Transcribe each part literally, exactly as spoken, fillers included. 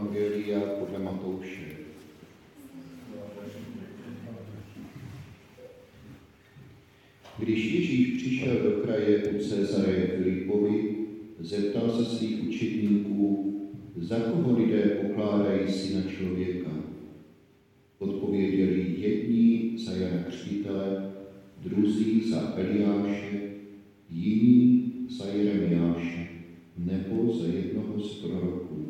Evangelia podle Matouše. Když Ježíš přišel do kraje u Cezareje Filipovi, zeptal se svých učedníků, za koho lidé pokládají Syna člověka. Odpověděli jedni za Jana Křtitele, druzí za Eliáše, jiní za Jeremiáše nebo za jednoho z proroků.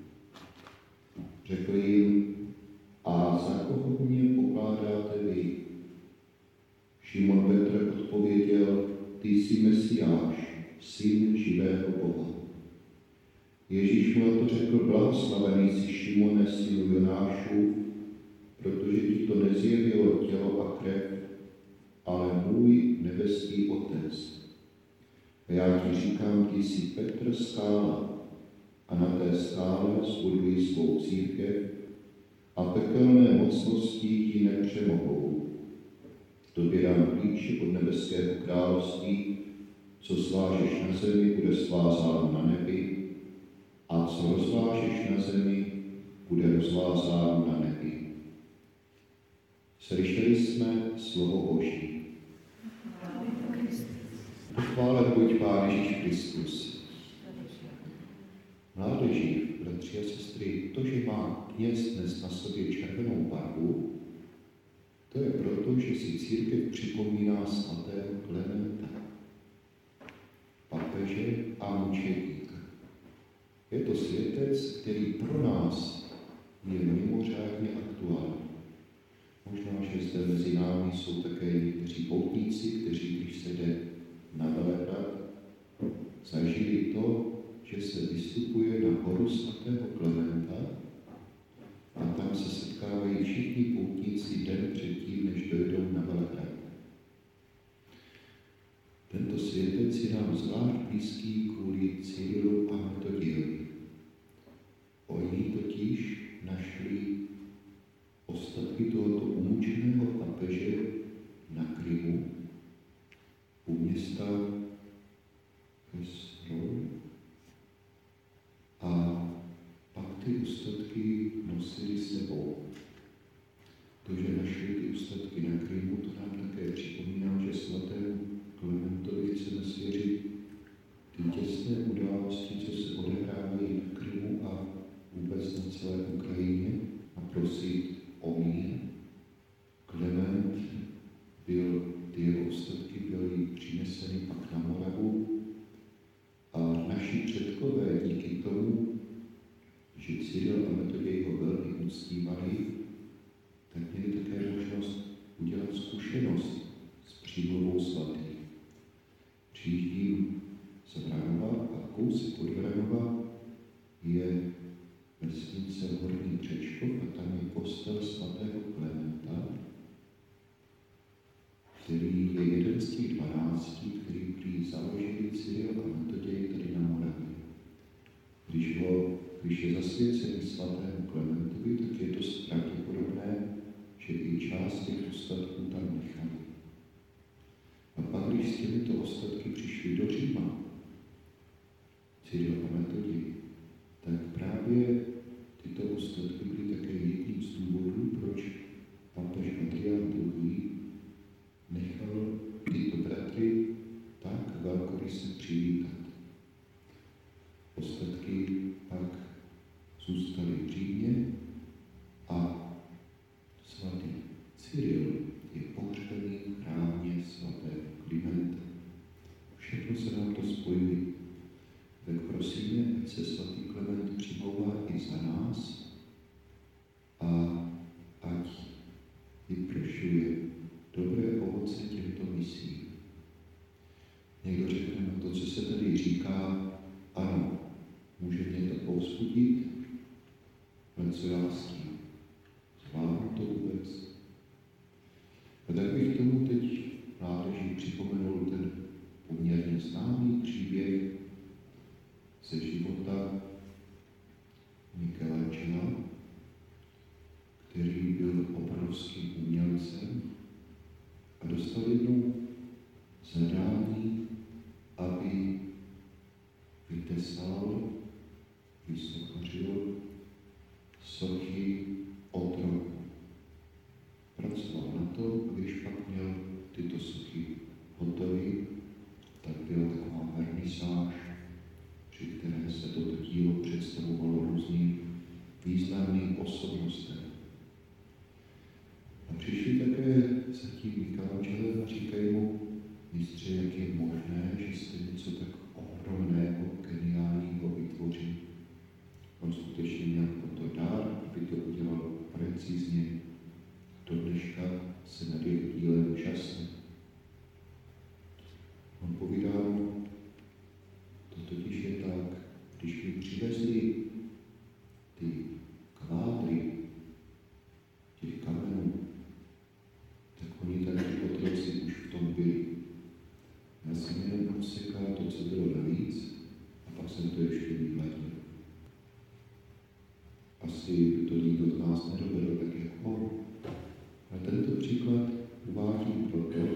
Řekl jim, a za koho mě pokládáte vy? Šimon Petr odpověděl, ty jsi Mesiáš, syn živého Boha. Ježíš mu to řekl, blahoslavený jsi Šimone, synu Jonášu, protože ti to nezjevilo tělo a krev, ale můj nebeský Otec. A já ti říkám, ty jsi Petr skála, a na té skále zbuduji svou církev a pekelné mocnosti ji nepřemohou. Tobě dám klíče od nebeského království, co svážeš na zemi, bude svázáno na nebi, a co rozvážeš na zemi, bude rozvázáno na nebi. Slyšeli jsme slovo Boží. Chválen buď Pán Ježíš Kristus. Mládeži, bratři a sestry, to, že má kněz dnes na sobě červenou barvu, to je proto, že si církev připomíná svatého Klementa, papeže a mučedníka. Je to světec, který pro nás je mimořádně aktuální. Možná, že zde mezi námi jsou také někteří poutníci, kteří, když se jde na Velehrad, zažili to, že se vystupuje na horu svatého Klementa a tam se setkávají všichni poutníci den předtím, než dojdou na Velehrad. Tento světec je nám zvlášť blízký kvůli Cyrilu a Metodiovi. Oni totiž našli ostatky tohoto umučeného papeže na Krymu u města Pesroj a pak ty ostatky nosili sebou. To, že našli ty ostatky na Krymu, to nám také připomíná, že svatému Klementovi chceme svěřit ty těsné události, co se odehrávají na Krymu a vůbec na celé Ukrajině, a prosit o mír. Klement byl, ty jeho ostatky byly přineseny pak na Moravu a naši předkové díky tomu, že Cyril a Metoděj ho velmi uctívali, tak měli také možnost udělat zkušenost s přímluvou svatých. Přijíždím z Vranova a kousek od Vranova je vesnice Horní Křečkov a tam je kostel svatého Klementa, který je jeden z těch dvanácti, který prý založili Cyril a Metoděj tady na Moravě. Když, ho, když je zasvěcený svatému Klementovi, tak je dost pravděpodobné, že i část těch ostatků tam nechali. A pak, když s těmito ostatky přišli do Říma, Cyril a Metoděj, tak právě tyto ostatky byly také jedním z důvodů, proč papež Adrián druhý. nechal tyto bratry tak velkoryse přivítat. Ostatky pak zůstaly v Římě a svatý Cyril je pohřbený v chrámě svatého Klimenta. Všechno se nám to spojuje. Tak prosíme, ať se svatý Klement přimlouvá i za nás a ať vypršuje dobré ovoce těmto misí. Někdo řekne, no to, co se tady říká, ano, může mě to povzbudit, ale co já s tím? Zvládnu to vůbec? A tak bych tomu teď mládeži připomenul ten poměrně známý příběh ze života Michelangela, který byl obrovským umělcem a dostal jednou zadání, aby vytesal, vysochařil tím Michelangelo a říkají mu, mistře, jak je možné, že jste něco tak ohromného, geniálního vytvořil. On skutečně měl proto dár, aby to udělal precizně. Do dneška se nad jeho dílem úžasne. On povídá mu, to totiž je tak, když mi přivezli ty kvádry těch kamenů, tak oni tady otroci už v tom byli. Já jsem jenom odsekal to, co bylo navíc, a pak jsem to ještě vyhladil. Asi by to nikdo z nás nedovedl tak, jak on. A tento příklad uvádí proto,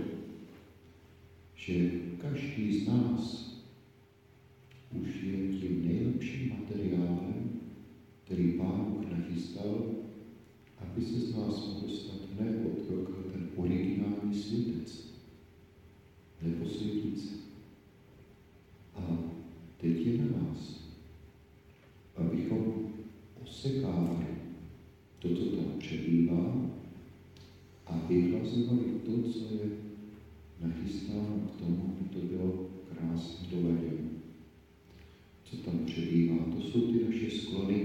že každý z nás už je tím nejlepším materiálem, který Pán Bůh nachystal, aby se z nás mohl stát ne otrok, ale ten originální světec, nebo světíce. A teď je na nás, abychom osekávali to, co tam přebývá, a vyhlazovali to, co je nachystáno k tomu, aby to bylo krásně dovedeno. Co tam přebývá, to jsou ty naše sklony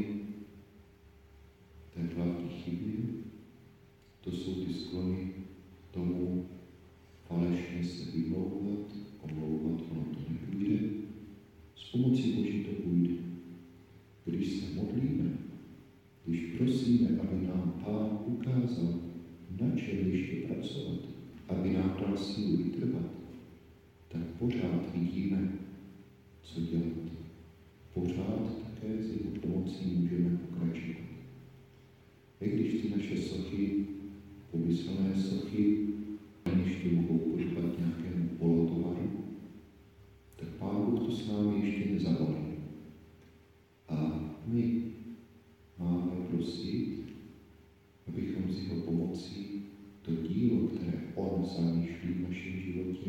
té hlavní chybě, to jsou ty sklony tomu falešně se vymlouvat, omlouvat, ono to nepůjde. S pomocí Boží to půjde. Když se modlíme, když prosíme, aby nám Pán ukázal, na čem ještě pracovat, aby nám dal sílu vytrvat, tak pořád vidíme, co dělat. Pořád také s jeho pomocí můžeme pokračovat. I když ty naše sochy, pomyslné sochy, ještě mohou podobat nějakému polotovaru, tak Pán Bůh to s námi ještě nezavolí. A my máme prosit, abychom s jeho pomocí to dílo, které on zamýšlí v našem životě,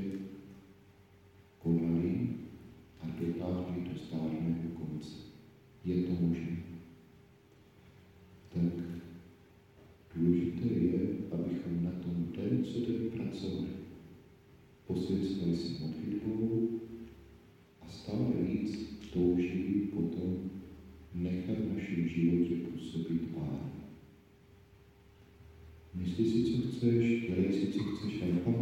konali a dotáhli do zdárného konce. Je to možné. Tak důležité je, abychom na tom den co den pracovali. Posvěcovali si modlitbou a stále víc toužili potom nechat v našem životě působit Pán. Myslí si, co chceš, dělej si, co chceš, ale pak